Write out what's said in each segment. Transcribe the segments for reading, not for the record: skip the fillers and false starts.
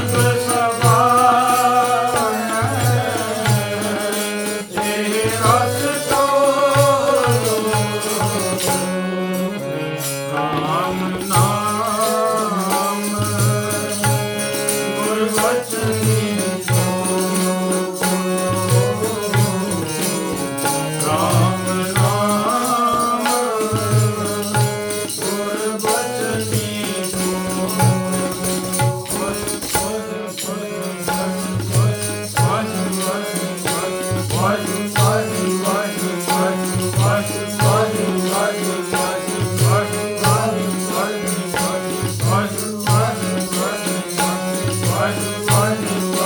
ਵਾਹਿਗੁਰੂ ਵਾਹਿਗੁਰੂ ਵਾਹਿਗੁਰੂ ਵਾਹਿਗੁਰੂ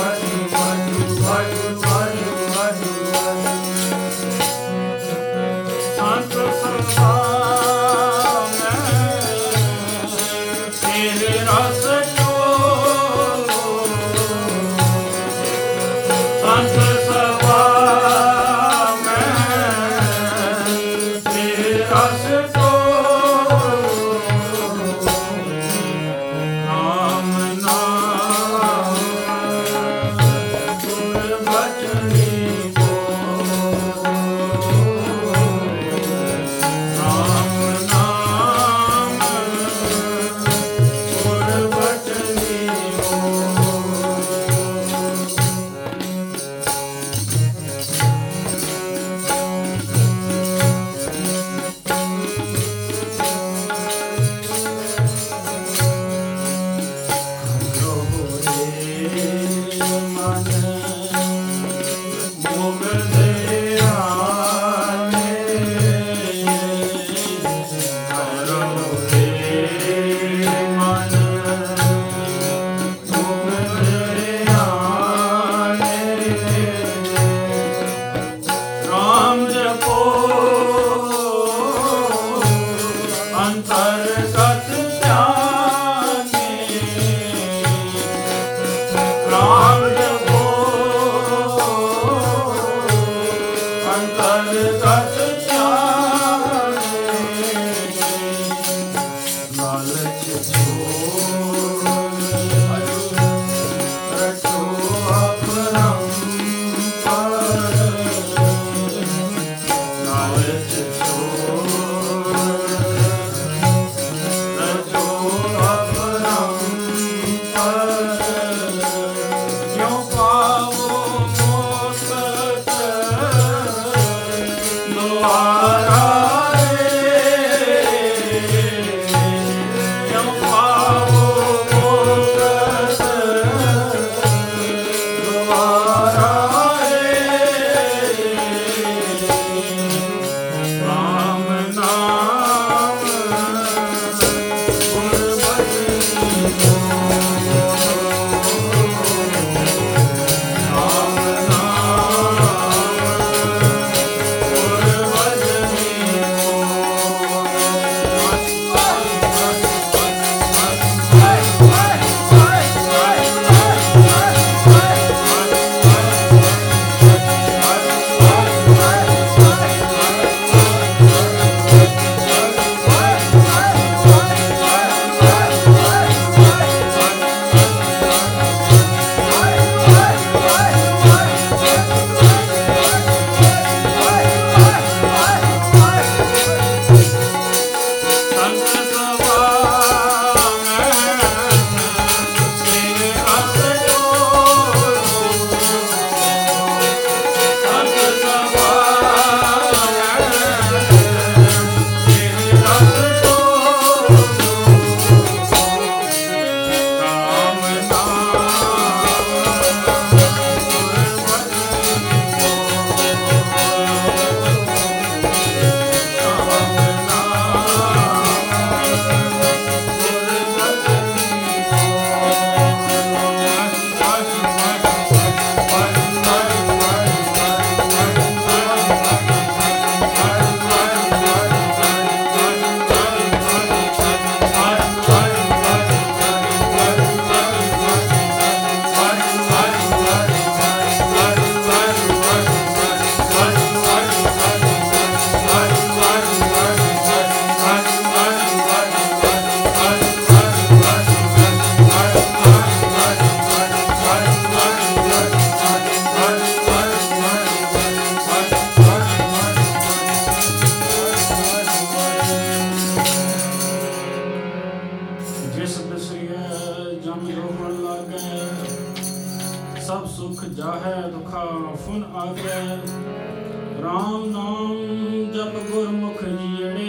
ਗੁਣ ਲਾਗੈ। ਸਭ ਸੁਖ ਜਾਹੈ ਦੁਖਾ ਫੁਨ ਆਗੈ। ਰਾਮ ਨਾਮ ਜਪ ਗੁਰਮੁਖ ਜੀਅੜੇ।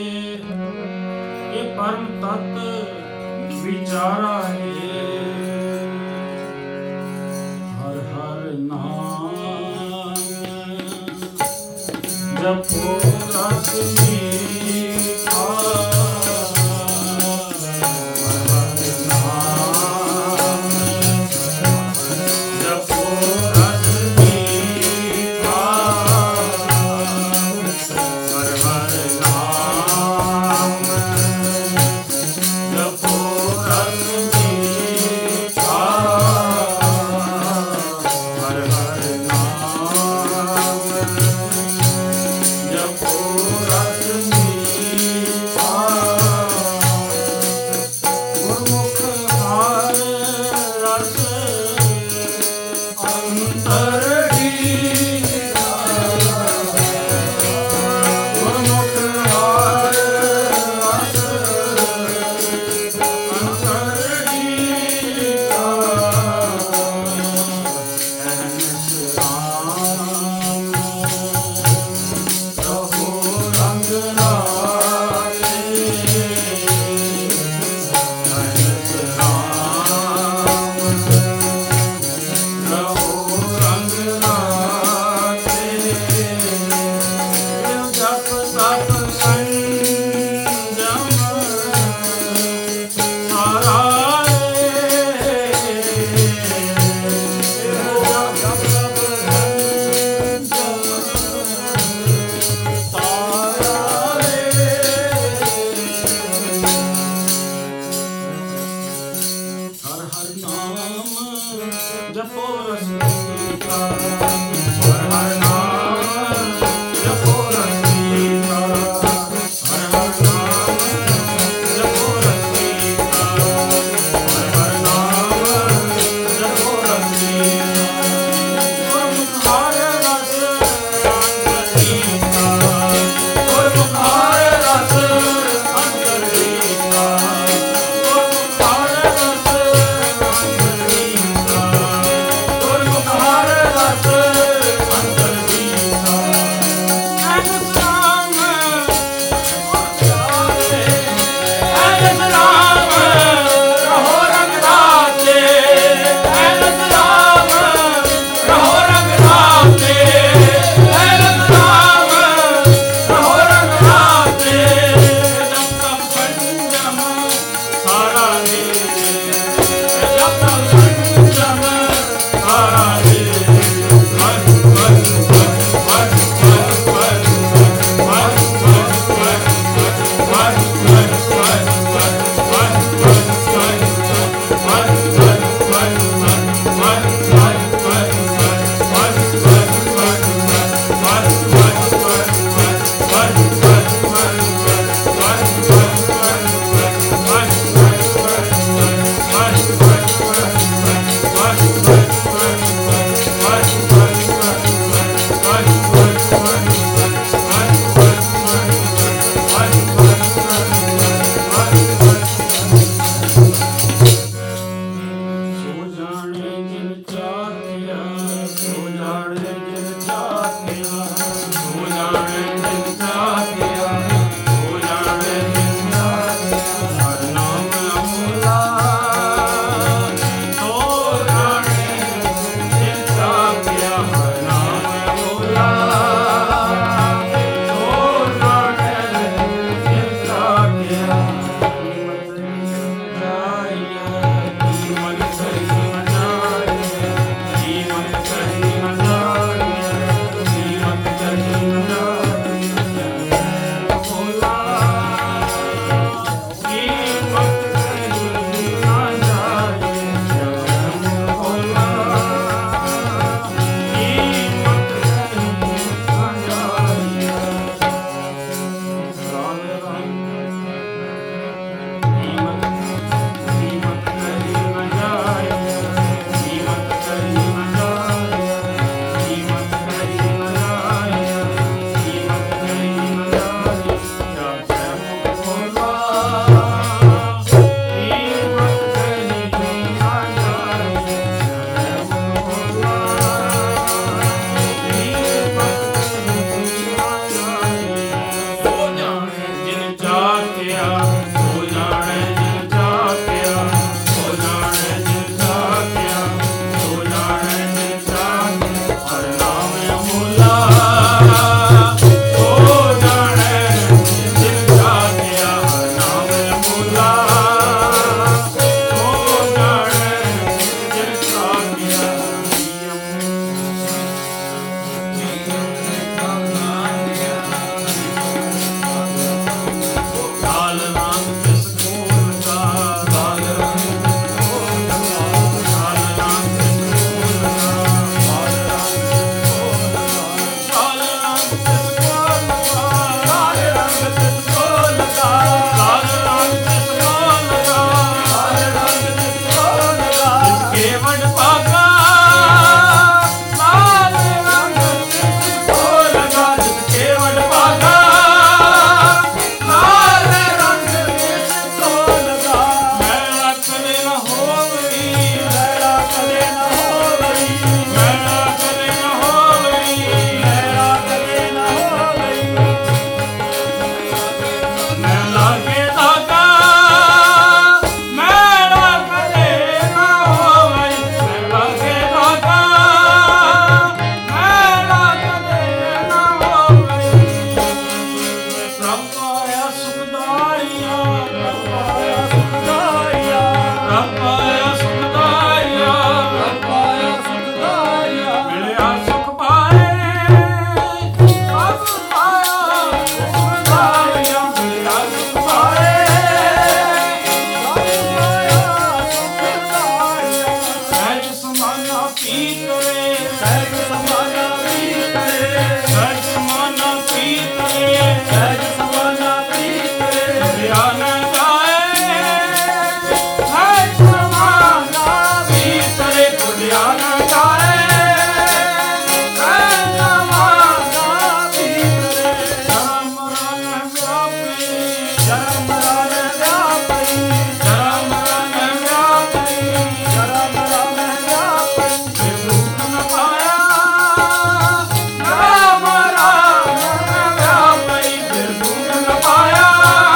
ਇਹ ਪਰਮ ਤਤ ਵਿਚਾਰਾ ਹੈ। ਹਰ ਹਰ ਨਾਮ ਜਪੋ ਰਸ ਮੀਠਾ। ਅੰਦਰ ਪੀਤਰੇ ਸਹਿਜ ਸਮਾਨਾ ਪੀਤਰੇ ਸਹਿਜ ਸਮਾਨਾ ਪੀਤਰੇ ਸਹਿਜ ਸਮਾਨਾ ਪੀਤਰੇ ਧਿਆਨ ਜਾਏ ਸਹਿਜ ਸਮਾਨਾ ਪੀਤਰੇ ਧਿਆਨ ਜਾਏ ਸਹਿਜ ਸਮਾਨਾ ਪੀਤਰੇ ਧਰਮ ਰਨ ਵਿਆਪੀ ਜਨਮ ਮਰਨ ਵਿਆਪੀ ਧਰਮ ਰਨ ਵਿਆਪੀ ਜਨਮ ਮਰਨ ਵਿਆਪੀ ਦੁਖ ਨ ਪਾਇਆ ਰਾਮ ਰਾਮ ਵਿਆਪੀ ਫਿਰ ਦੁਖ ਨ ਪਾਇਆ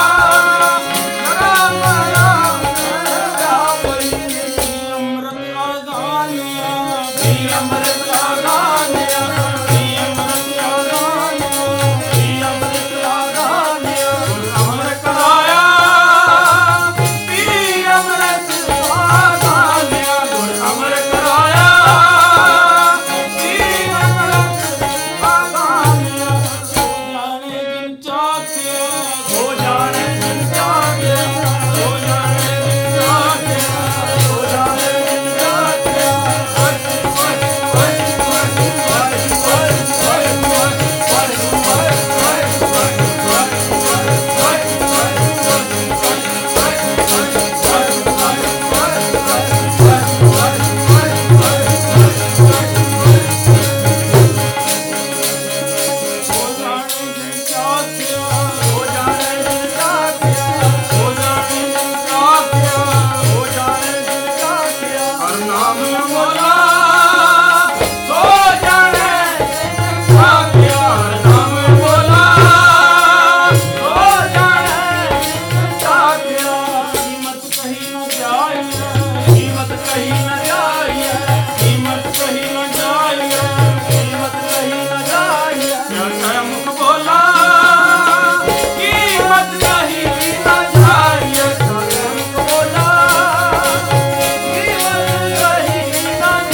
ਰਾਮ ਰਾਮ ਵਿਆਪੀ ਅੰਮ੍ਰਿਤ ਆਗਾਨਿਆ ਵੀ ਅੰਮ੍ਰਿਤ ਆਗਾਨਿਆ ਵੀ ਅੰਮ੍ਰਿਤ ਆਗਾਨਿਆ ਵੀ ਅੰਮ੍ਰਿਤ ਆਗਾਨਿਆ ਗੁਰ ਅਮਰ ਕਰਾਇਆ ਵੀ ਅੰਮ੍ਰਿਤ ਆਗਾਨਿਆ ਗੁਰ ਅਮਰ ਕਰਾਇਆ ਵੀ ਅੰਮ੍ਰਿਤ ਆਗਾਨਿਆ ਸੋ ਜਾਣੇ ਜਿਨ ਚਾਖਿਆ ਸੋ ਜਾਣੇ ਜਿਨ ਚਾਖਿਆ ਸੋ ਜਾਣੇ ਜਿਨ ਚਾਖਿਆ ਸੋ ਜਾਣੇ ਜਿਨ ਸੋ ਜਾਣੇ ਜਿਨ ਚਾਖਿਆ ਹੋ ਜਾਣੇ ਜਿਨ ਚਾਖਿਆ ਸੋ ਜਾਣੇ ਜਿਨ ਚਾਖਿਆ ਹੋ ਜਾਣੇ ਜਿਨ ਚਾਖਿਆ ਹਰ ਨਾਮ ਬੋਲਾ ਸੋ ਜਾਣੇ ਜਿਨ ਚਾਖਿਆ ਹਰ ਨਾਮ ਬੋਲਾ ਸੋ ਜਾਣੇ ਜਿਨ ਚਾਖਿਆ ਕੀਮਤ ਕਹੀ ਨ ਜਾਏ ਕੀਮਤ ਕਹੀ ਨ ਜਾਏ ਕੀਮਤ ਕਹੀ ਨ ਜਾਏ ਕੀਮਤ ਕਹੀ ਨ ਜਾਏ ਸਿਆਣਾ ਮੁਖ ਬੋਲਾ ਕੀਮਤ ਕਹੀ ਨ ਜਾਏ ਮੁਖ ਬੋਲਾ ਕੀਮਤ ਕਹੀ ਨ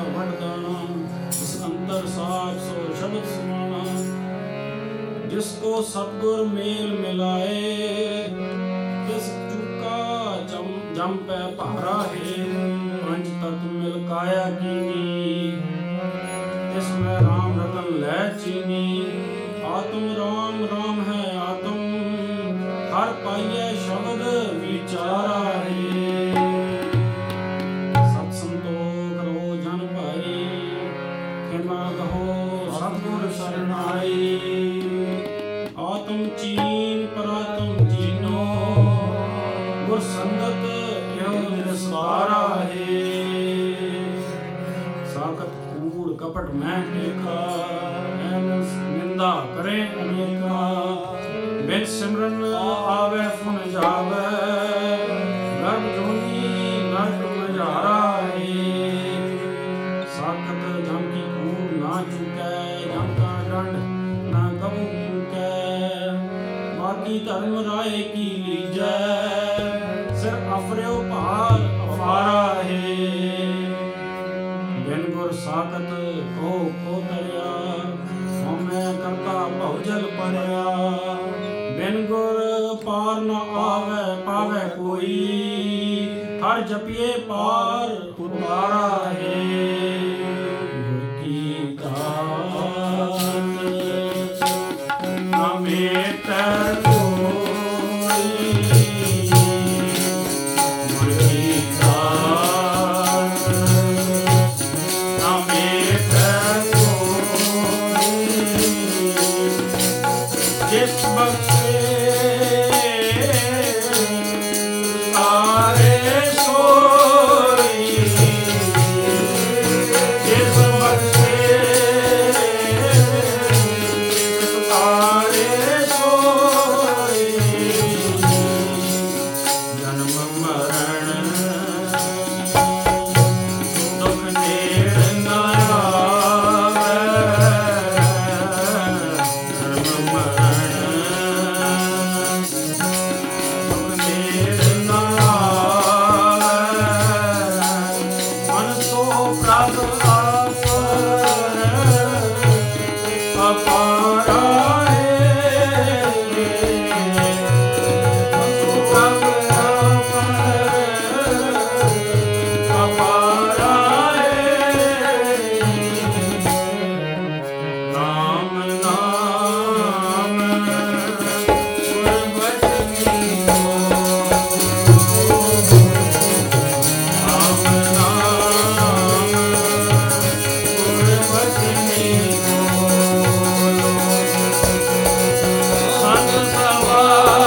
वरदाना, इस अंतर साठ सौ शब्द समाना। जिसको सतगुर मेल मिलाए, तिस चुका जम पे भारा है। पंच तत्व मिल काया कीनी, इसमें राम रतन लै चीनी। आत्म राम राम है आत्म, हर पाइये शब्द विचारा है। सत संतोख करो जन भाई, खेमा कहो सतगुर शरणाई। आत्म चीन परात्म चीनो, गुर संगत यो निस्वारा है। साकत कूड़ कपट मैं देखा, निंदा करे अनेका। बिन सिमरन आवे फुन जावे, गर्भ जोनी नरक मझारा है। साकत जम की कूड़ ना चुकै, जम का दंड ना कबू चुकै। बाकी धर्म राय की लीजै, सिर अफर्यो भार अफारा है। बिन गुर साकत को तरिया, मैं करता बहुजल परया। बिन गुर पार न आवे पावे कोई, हर जपिए पार उतारा है। गुर की दात न मेटर कोई, गुर की दात न मेटर कोई। जिस बख्शे तारे सोई, जिस बख्शे तारे सोई। जन्म मरण दुख नेड़ न आवे, जन्म मरण दुख नेड़ न आवे। मन तो प्रभ अपारा है, मन तो प्रभ अपारा है। राम नाम गुर बचनी को, राम नाम गुर बचनी को। सत सभा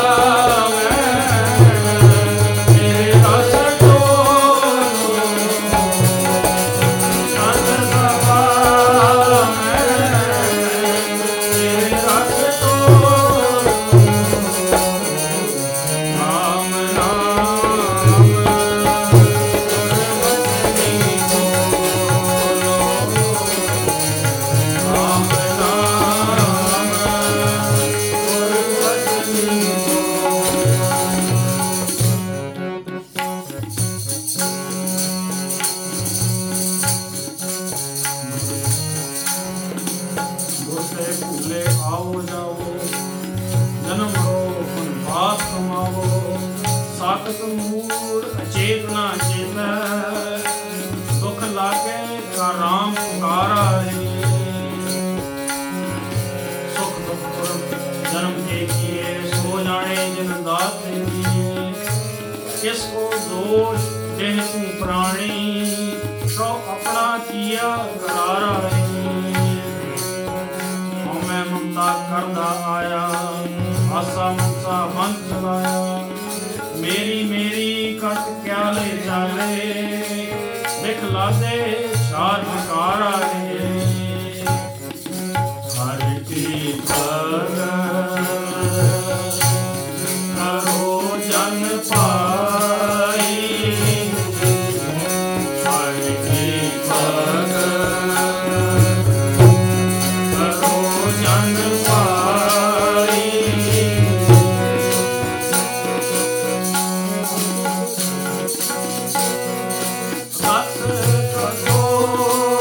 में तेरे रस डोलो, सत सभा में तेरे रस डोलो। राम नाम गुर बचनी बोलो, राम नाम गुर बचनी गुर से भूले आओ जाओ, जन्म लो वनवास कमाओ। साकत मूड़ अचेतना चेता, दुख लागे का राम पुकारा है। सुख दुख पुरख जन्म के किए, सो जाने जिन दात दिए। किसको दोष देह तू प्राणी, सो अपना किया करारा है। मैं ममता करदा आया, आसा मनसा मन चलाया। मेरी मेरी कट क्या ले चाले, दिखला दे शार विकारा है। हर की भगत करो जन पाई, हर की भगत करो जन पाई। सत कठोर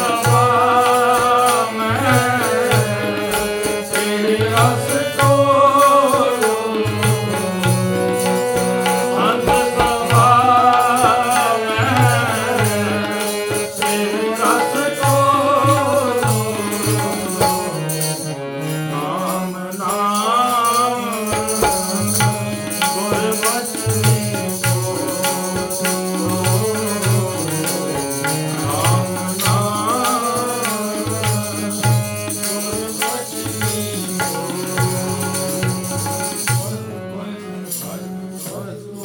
ਬਾਬਾ